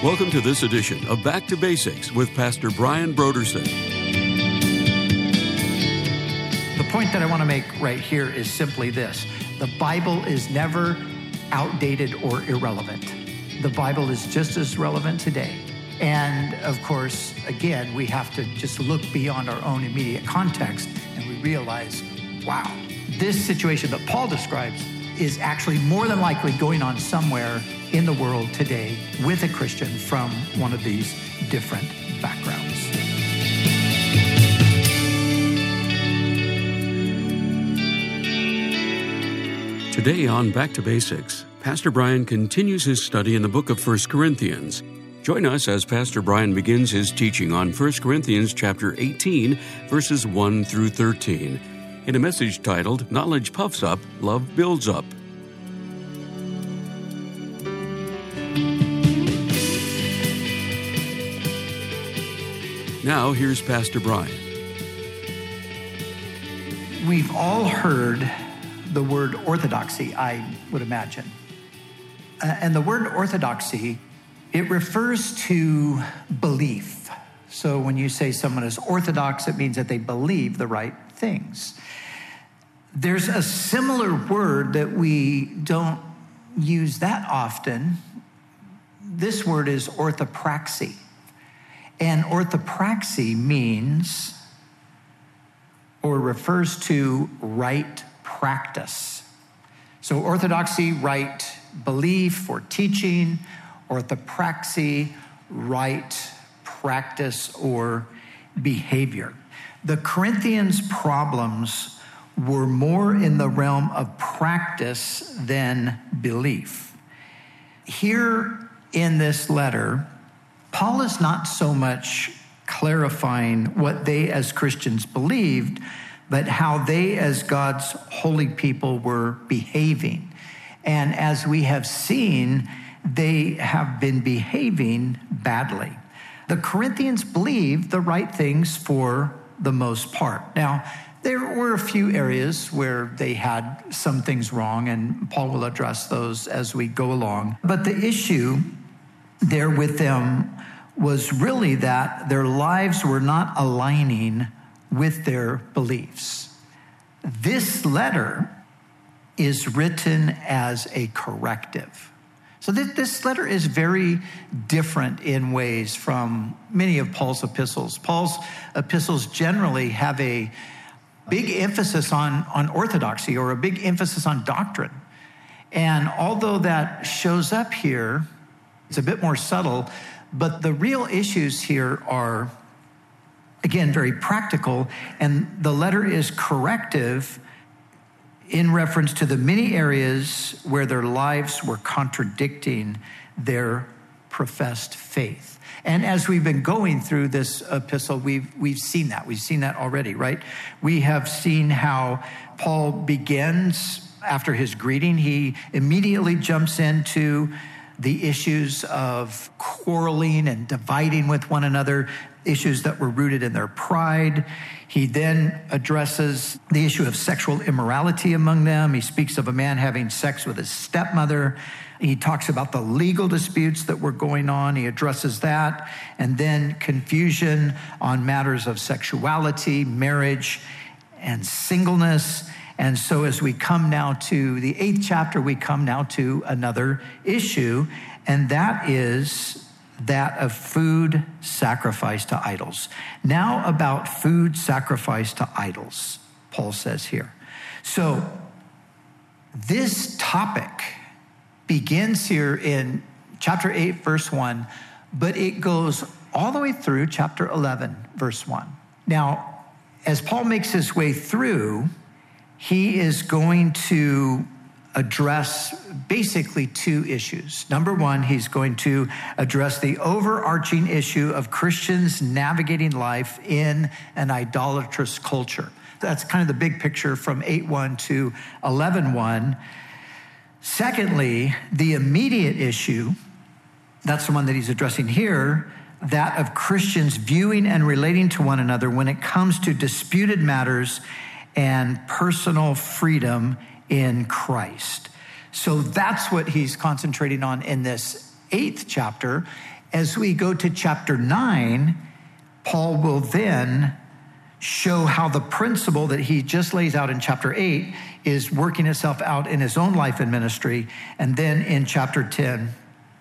Welcome to this edition of Back to Basics with Pastor Brian Brodersen. The point that I want to make right here is simply this. The Bible is never outdated or irrelevant. The Bible is just as relevant today. And of course, again, we have to just look beyond our own immediate context and we realize, wow, this situation that Paul describes is actually more than likely going on somewhere in the world today with a Christian from one of these different backgrounds. Today on Back to Basics, Pastor Brian continues his study in the book of 1 Corinthians. Join us as Pastor Brian begins his teaching on 1 Corinthians chapter 18, verses 1 through 13, in a message titled, Knowledge Puffs Up, Love Builds Up. Now, here's Pastor Brian. We've all heard the word orthodoxy, I would imagine. And the word orthodoxy, it refers to belief. So when you say someone is orthodox, it means that they believe the right things. There's a similar word that we don't use that often. This word is orthopraxy. And orthopraxy means or refers to right practice. So orthodoxy, right belief or teaching. Orthopraxy, right practice or behavior. The Corinthians' problems were more in the realm of practice than belief. Here in this letter, Paul is not so much clarifying what they as Christians believed, but how they as God's holy people were behaving. And as we have seen, they have been behaving badly. The Corinthians believed the right things for the most part. Now, there were a few areas where they had some things wrong, and Paul will address those as we go along. But the issue there with them was really that their lives were not aligning with their beliefs. This letter is written as a corrective. So this letter is very different in ways from many of Paul's epistles. Paul's epistles generally have a big emphasis on orthodoxy or a big emphasis on doctrine. And although that shows up here, it's a bit more subtle, but the real issues here are, again, very practical, and the letter is corrective in reference to the many areas where their lives were contradicting their professed faith. And as we've been going through this epistle, we've seen that. We've seen that already, right? We have seen how Paul begins after his greeting. He immediately jumps into the issues of quarreling and dividing with one another, issues that were rooted in their pride. He then addresses the issue of sexual immorality among them. He speaks of a man having sex with his stepmother. He talks about the legal disputes that were going on. He addresses that. And then confusion on matters of sexuality, marriage, and singleness. And so as we come now to the 8th chapter, we come now to another issue, and that is that of food sacrificed to idols. Now about food sacrificed to idols, Paul says here. So this topic begins here in chapter 8, verse 1, but it goes all the way through chapter 11, verse 1. Now, as Paul makes his way through, he is going to address basically two issues. Number one, he's going to address the overarching issue of Christians navigating life in an idolatrous culture. That's kind of the big picture from 8:1 to 11:1. Secondly, the immediate issue, that's the one that he's addressing here, that of Christians viewing and relating to one another when it comes to disputed matters and personal freedom in Christ. So that's what he's concentrating on in this 8th chapter. As we go to chapter 9, Paul will then show how the principle that he just lays out in chapter 8 is working itself out in his own life and ministry. And then in chapter 10,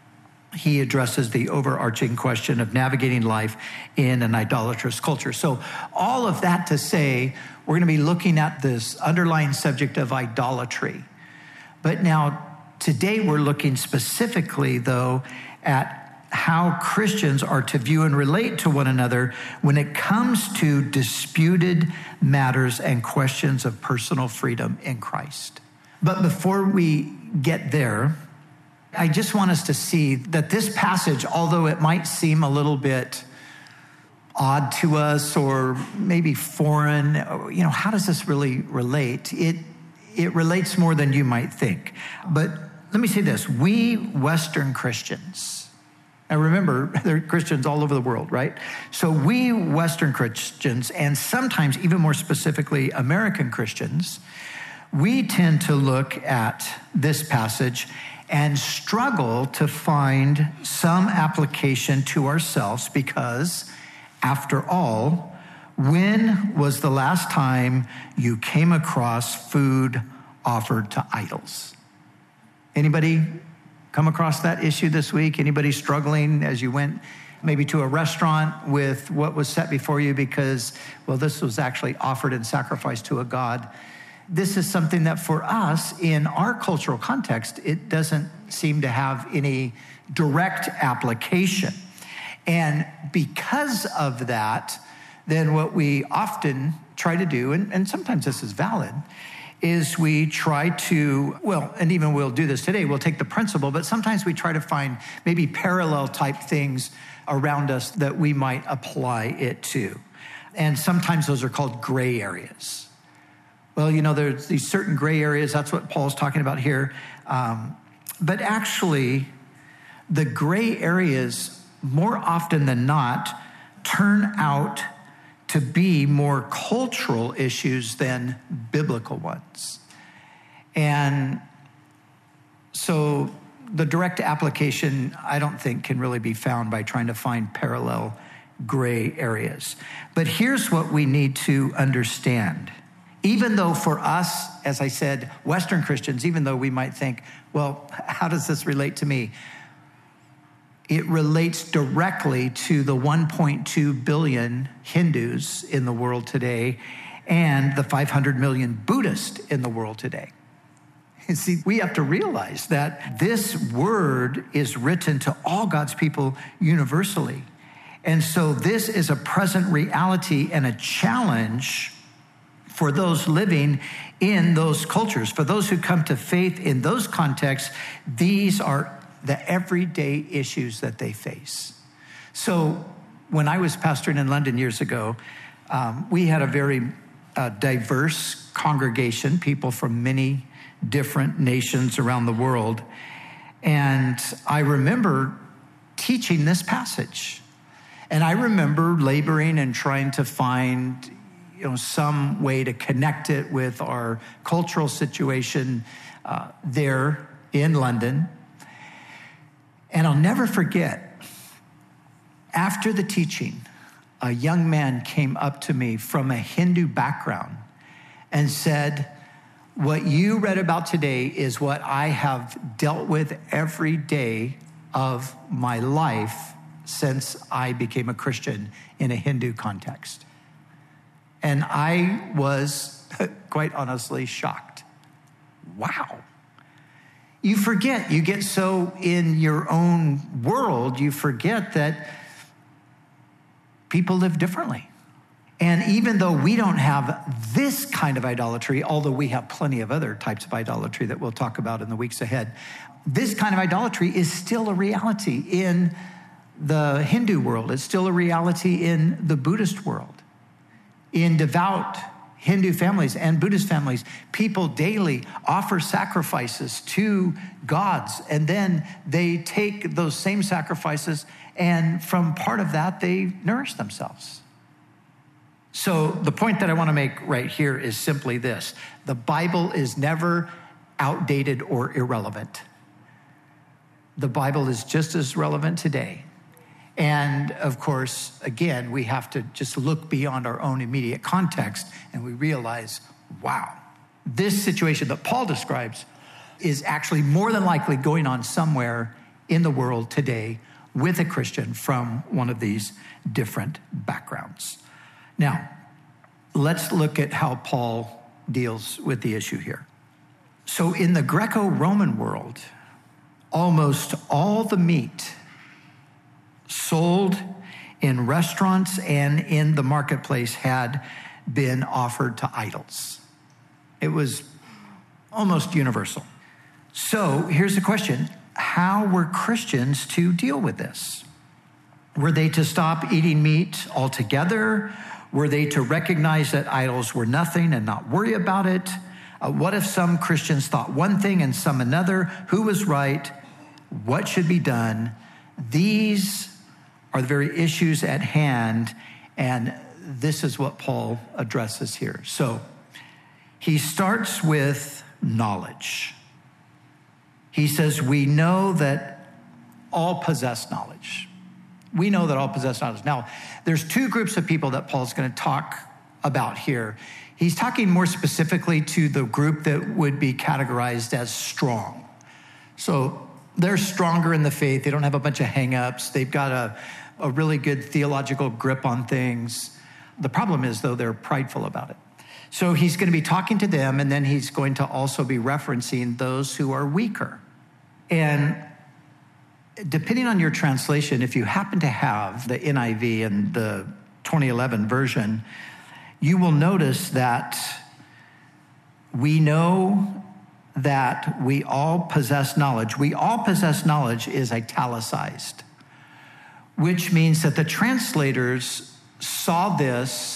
he addresses the overarching question of navigating life in an idolatrous culture. So all of that to say, we're going to be looking at this underlying subject of idolatry. But now, today we're looking specifically, though, at how Christians are to view and relate to one another when it comes to disputed matters and questions of personal freedom in Christ. But before we get there, I just want us to see that this passage, although it might seem a little bit odd to us or maybe foreign, how does this really relate? It relates more than you might think. But let me say this, we Western Christians, now remember, there are Christians all over the world, right? So we Western Christians, and sometimes even more specifically American Christians, we tend to look at this passage and struggle to find some application to ourselves because, after all, when was the last time you came across food offered to idols? Anybody come across that issue this week? Anybody struggling as you went maybe to a restaurant with what was set before you because, well, this was actually offered and sacrificed to a god? This is something that for us, in our cultural context, it doesn't seem to have any direct application. And because of that, then what we often try to do, and sometimes this is valid, is we try to, and even we'll do this today, we'll take the principle, but sometimes we try to find maybe parallel type things around us that we might apply it to. And sometimes those are called gray areas. Well, there's these certain gray areas, that's what Paul's talking about here. But actually, the gray areas, more often than not, turn out to be more cultural issues than biblical ones. And so the direct application, I don't think, can really be found by trying to find parallel gray areas. But here's what we need to understand. Even though for us, as I said, Western Christians, even though we might think, well, how does this relate to me? It relates directly to the 1.2 billion Hindus in the world today and the 500 million Buddhists in the world today. You see, we have to realize that this word is written to all God's people universally. And so this is a present reality and a challenge for those living in those cultures. For those who come to faith in those contexts, these are the everyday issues that they face. So when I was pastoring in London years ago, we had a very diverse congregation, people from many different nations around the world. And I remember teaching this passage. And I remember laboring and trying to find some way to connect it with our cultural situation there in London. And I'll never forget, after the teaching, a young man came up to me from a Hindu background and said, what you read about today is what I have dealt with every day of my life since I became a Christian in a Hindu context. And I was, quite honestly, shocked. Wow. You forget, you get so in your own world, you forget that people live differently. And even though we don't have this kind of idolatry, although we have plenty of other types of idolatry that we'll talk about in the weeks ahead, this kind of idolatry is still a reality in the Hindu world. It's still a reality in the Buddhist world. In devout Hindu families and Buddhist families, people daily offer sacrifices to gods, and then they take those same sacrifices, and from part of that, they nourish themselves. So the point that I want to make right here is simply this. The Bible is never outdated or irrelevant. The Bible is just as relevant today And of course, again, we have to just look beyond our own immediate context and we realize, wow, this situation that Paul describes is actually more than likely going on somewhere in the world today with a Christian from one of these different backgrounds. Now, let's look at how Paul deals with the issue here. So in the Greco-Roman world, almost all the meat sold in restaurants and in the marketplace had been offered to idols. It was almost universal. So here's the question. How were Christians to deal with this? Were they to stop eating meat altogether? Were they to recognize that idols were nothing and not worry about it? What if some Christians thought one thing and some another? Who was right? What should be done? These are the very issues at hand, and this is what Paul addresses here. So he starts with knowledge. He says, we know that all possess knowledge. We know that all possess knowledge. Now, there's two groups of people that Paul's going to talk about here. He's talking more specifically to the group that would be categorized as strong. So they're stronger in the faith. They don't have a bunch of hang-ups. They've got a really good theological grip on things. The problem is, though, they're prideful about it. So he's going to be talking to them, and then he's going to also be referencing those who are weaker. And depending on your translation, if you happen to have the NIV and the 2011 version, you will notice that we know that we all possess knowledge. We all possess knowledge is italicized, which means that the translators saw this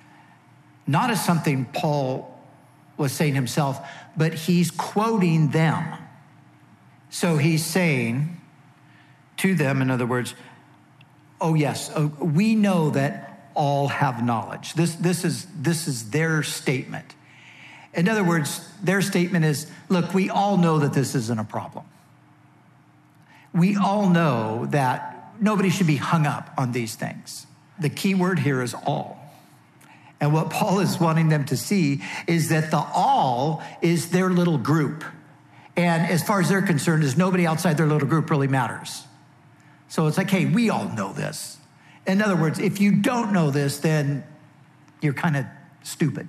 not as something Paul was saying himself, but he's quoting them. So he's saying to them, in other words, oh yes, we know that all have knowledge. This is their statement. In other words, their statement is, look, we all know that this isn't a problem. We all know that nobody should be hung up on these things. The key word here is all. And what Paul is wanting them to see is that the all is their little group. And as far as they're concerned, is nobody outside their little group really matters. So it's like, hey, we all know this. In other words, if you don't know this, then you're kind of stupid.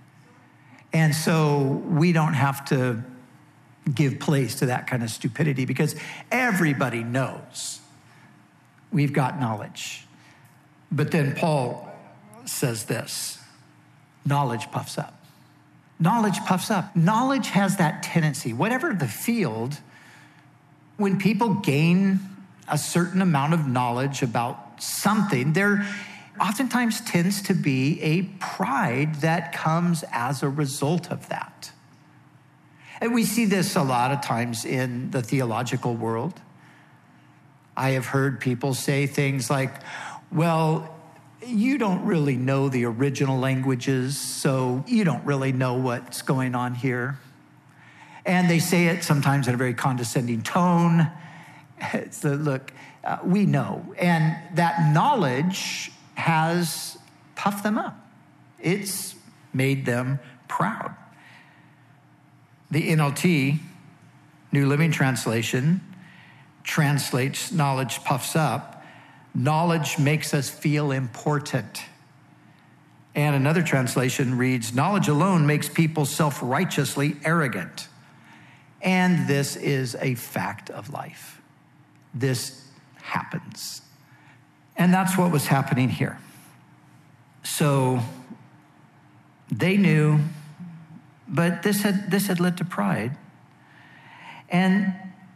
And so we don't have to give place to that kind of stupidity because everybody knows we've got knowledge. But then Paul says this, knowledge puffs up. Knowledge puffs up. Knowledge has that tendency, whatever the field, when people gain a certain amount of knowledge about something, there oftentimes tends to be a pride that comes as a result of that. And we see this a lot of times in the theological world. I have heard people say things like, well, you don't really know the original languages, so you don't really know what's going on here. And they say it sometimes in a very condescending tone. So look, we know. And that knowledge has puffed them up. It's made them proud. The NLT, New Living Translation, translates knowledge puffs up. Knowledge makes us feel important. And another translation reads, knowledge alone makes people self-righteously arrogant. And this is a fact of life. This happens. And that's what was happening here. So they knew, but this had led to pride. And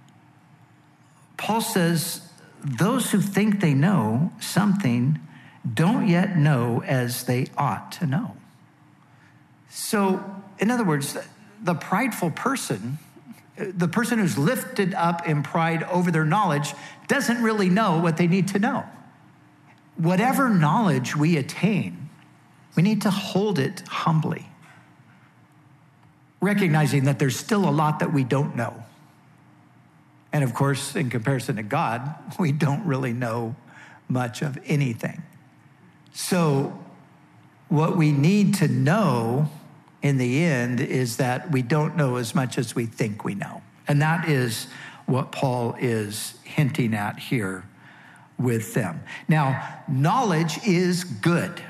Paul says, those who think they know something don't yet know as they ought to know. So, in other words, the prideful person, the person who's lifted up in pride over their knowledge, doesn't really know what they need to know. Whatever knowledge we attain, we need to hold it humbly, recognizing that there's still a lot that we don't know. And of course, in comparison to God, we don't really know much of anything. So what we need to know in the end is that we don't know as much as we think we know. And that is what Paul is hinting at here with them. Now, knowledge is good,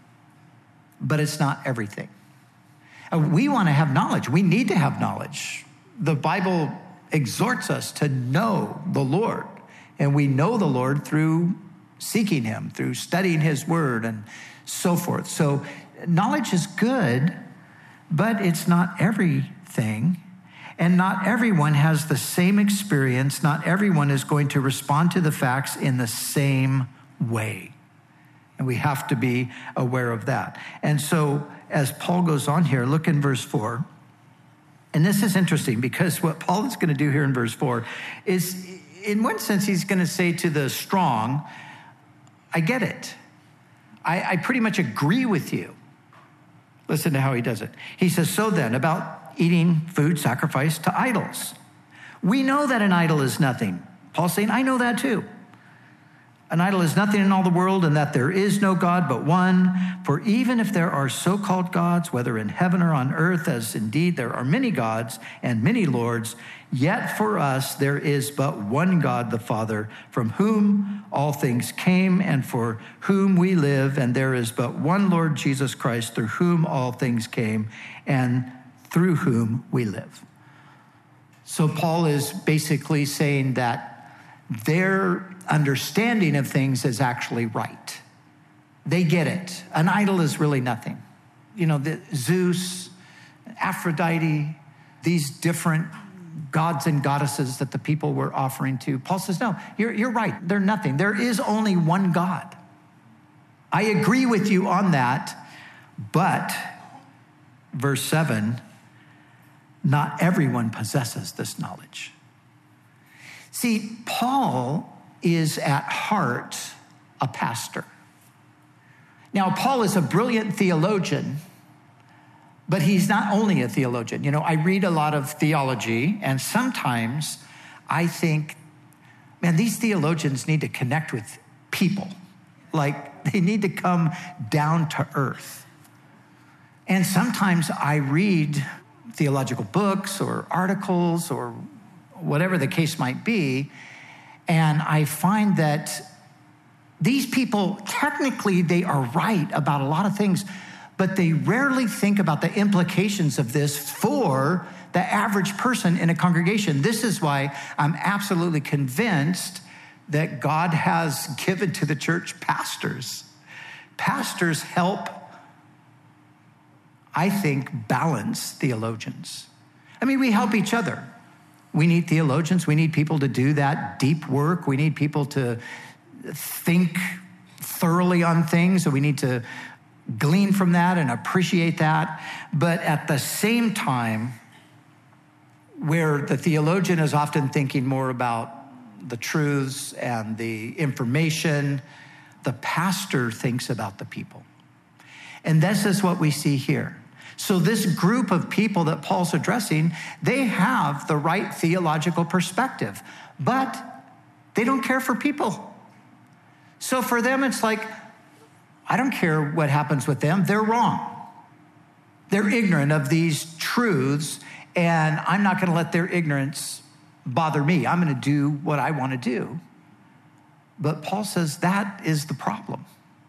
but it's not everything. We want to have knowledge. We need to have knowledge. The Bible exhorts us to know the Lord, and we know the Lord through seeking him, through studying his word and so forth. So knowledge is good, but it's not everything. And not everyone has the same experience. Not everyone is going to respond to the facts in the same way. And we have to be aware of that. And so as Paul goes on here, look in verse 4. And this is interesting because what Paul is going to do here in verse 4 is, in one sense, he's going to say to the strong, I get it. I pretty much agree with you. Listen to how he does it. He says, so then, about eating food sacrificed to idols. We know that an idol is nothing. Paul's saying, I know that too. An idol is nothing in all the world, and that there is no God but one. For even if there are so-called gods, whether in heaven or on earth, as indeed there are many gods and many lords, yet for us there is but one God, the Father, from whom all things came and for whom we live, and there is but one Lord Jesus Christ, through whom all things came and through whom we live. So Paul is basically saying that their understanding of things is actually right. They get it. An idol is really nothing. You know, Zeus, Aphrodite, these different gods and goddesses that the people were offering to. Paul says, no, you're right. They're nothing. There is only one God. I agree with you on that, but verse 7, not everyone possesses this knowledge. See, Paul is at heart a pastor. Now, Paul is a brilliant theologian, but he's not only a theologian. You know, I read a lot of theology, and sometimes I think, man, these theologians need to connect with people. Like, they need to come down to earth. And sometimes I read theological books or articles or whatever the case might be, and I find that these people, technically, they are right about a lot of things, but they rarely think about the implications of this for the average person in a congregation. This is why I'm absolutely convinced that God has given to the church pastors. Pastors help, I think, balance theologians. I mean, we help each other. We need theologians. We need people to do that deep work. We need people to think thoroughly on things. So we need to glean from that and appreciate that. But at the same time, where the theologian is often thinking more about the truths and the information, the pastor thinks about the people. And this is what we see here. So this group of people that Paul's addressing, they have the right theological perspective, but they don't care for people. So for them, it's like, I don't care what happens with them. They're wrong. They're ignorant of these truths, and I'm not going to let their ignorance bother me. I'm going to do what I want to do. But Paul says that is the problem.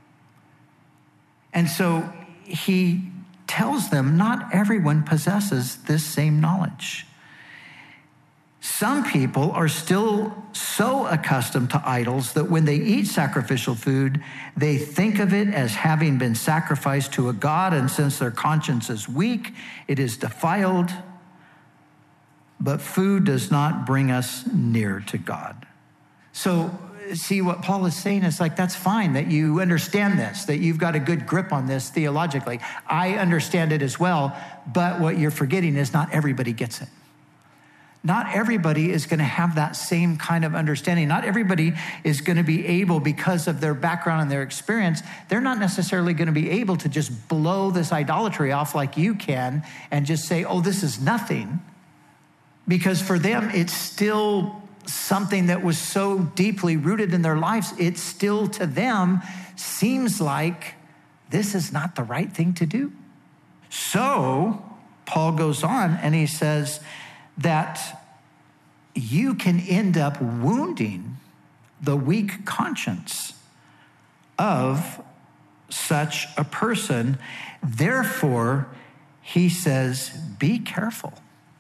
And so he tells them not everyone possesses this same knowledge. Some people are still so accustomed to idols that when they eat sacrificial food, they think of it as having been sacrificed to a god, and since their conscience is weak, it is defiled. But food does not bring us near to God. So see, what Paul is saying is like, that's fine that you understand this, that you've got a good grip on this theologically. I understand it as well, but what you're forgetting is not everybody gets it. Not everybody is going to have that same kind of understanding. Not everybody is going to be able, because of their background and their experience, they're not necessarily going to be able to just blow this idolatry off like you can and just say, oh, this is nothing. Because for them, it's still something that was so deeply rooted in their lives, it still to them seems like this is not the right thing to do. So Paul goes on and he says that you can end up wounding the weak conscience of such a person. Therefore, he says, be careful.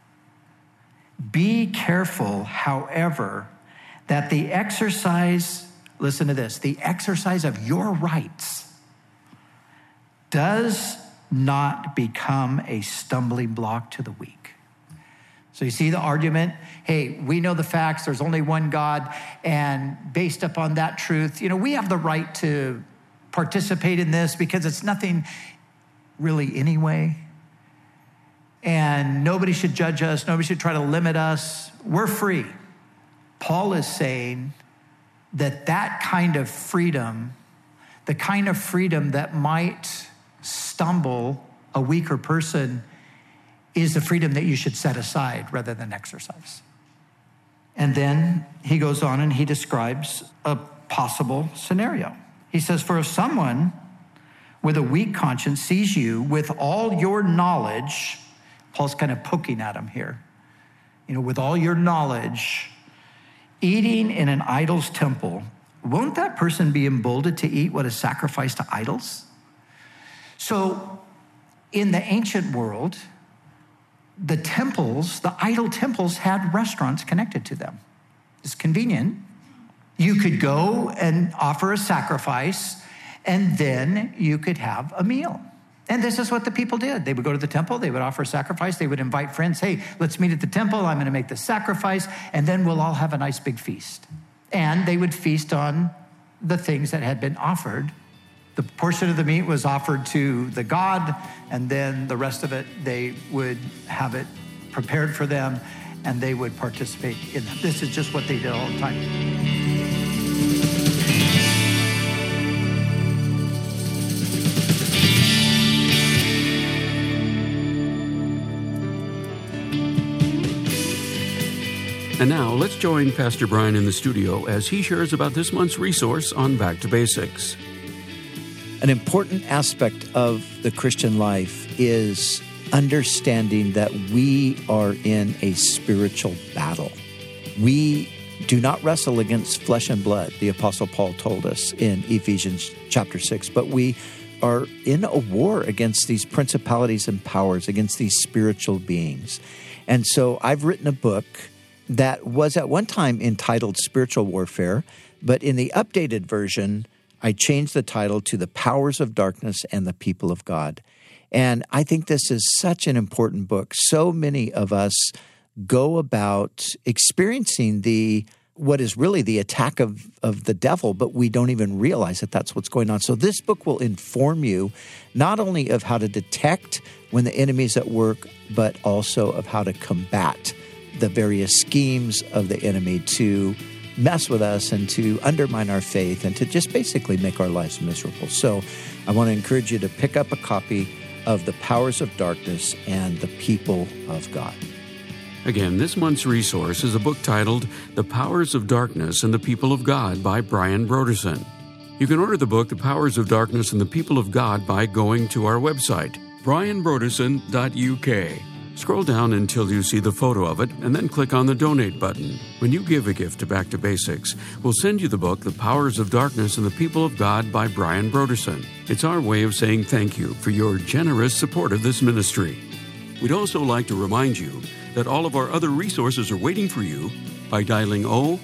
Be careful, however, that the exercise, listen to this, the exercise of your rights does not become a stumbling block to the weak. So you see the argument? Hey, we know the facts. There's only one God. And based upon that truth, we have the right to participate in this because it's nothing really anyway. And nobody should judge us. Nobody should try to limit us. We're free. Paul is saying that kind of freedom, the kind of freedom that might stumble a weaker person, is the freedom that you should set aside rather than exercise. And then he goes on and he describes a possible scenario. He says, for if someone with a weak conscience sees you with all your knowledge, Paul's kind of poking at him here, with all your knowledge, eating in an idol's temple, won't that person be emboldened to eat what is sacrificed to idols? So in the ancient world, the temples, the idol temples, had restaurants connected to them. It's convenient. You could go and offer a sacrifice, and then you could have a meal. And this is what the people did. They would go to the temple, they would offer a sacrifice, they would invite friends, hey, let's meet at the temple, I'm going to make the sacrifice, and then we'll all have a nice big feast. And they would feast on the things that had been offered. The portion of the meat was offered to the god, and then the rest of it, they would have it prepared for them, and they would participate in them. This is just what they did all the time. And now, let's join Pastor Brian in the studio as he shares about this month's resource on Back to Basics. An important aspect of the Christian life is understanding that we are in a spiritual battle. We do not wrestle against flesh and blood, the Apostle Paul told us in Ephesians chapter 6, but we are in a war against these principalities and powers, against these spiritual beings. And so I've written a book that was at one time entitled Spiritual Warfare, but in the updated version, I changed the title to The Powers of Darkness and the People of God. And I think this is such an important book. So many of us go about experiencing what is really the attack of the devil, but we don't even realize that that's what's going on. So this book will inform you not only of how to detect when the enemy is at work, but also of how to combat the various schemes of the enemy to mess with us and to undermine our faith and to just basically make our lives miserable. So I want to encourage you to pick up a copy of The Powers of Darkness and the People of God. Again, this month's resource is a book titled The Powers of Darkness and the People of God by Brian Brodersen. You can order the book The Powers of Darkness and the People of God by going to our website, brianbrodersen.uk. Scroll down until you see the photo of it, and then click on the Donate button. When you give a gift to Back to Basics, we'll send you the book, The Powers of Darkness and the People of God by Brian Brodersen. It's our way of saying thank you for your generous support of this ministry. We'd also like to remind you that all of our other resources are waiting for you by dialing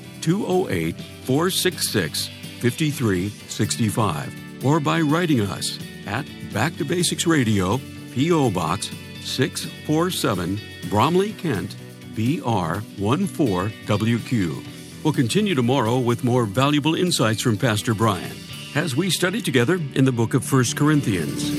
0208-466-5365 or by writing us at Back to Basics Radio, P.O. Box 647, Bromley, Kent, BR 14WQ. We'll continue tomorrow with more valuable insights from Pastor Brian as we study together in the book of 1 Corinthians.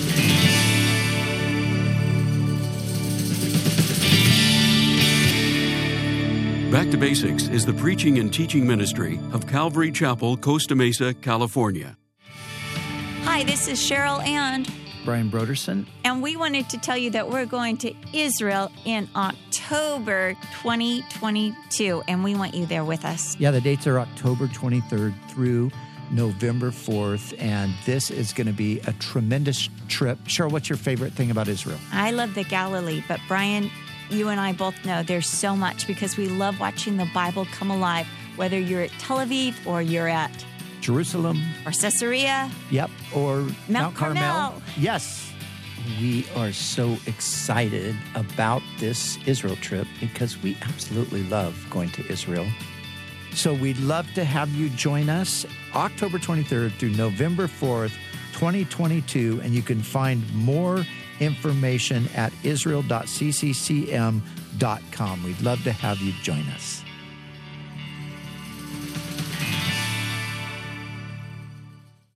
Back to Basics is the preaching and teaching ministry of Calvary Chapel, Costa Mesa, California. Hi, this is Cheryl and Brian Broderson. And we wanted to tell you that we're going to Israel in October 2022, and we want you there with us. Yeah, the dates are October 23rd through November 4th, and this is going to be a tremendous trip. Cheryl, what's your favorite thing about Israel? I love the Galilee, but Brian, you and I both know there's so much because we love watching the Bible come alive, whether you're at Tel Aviv or you're at Jerusalem. Or Caesarea. Yep, or Mount Carmel. Yes. We are so excited about this Israel trip because we absolutely love going to Israel. So we'd love to have you join us October 23rd through November 4th, 2022, and you can find more information at israel.cccm.com. We'd love to have you join us.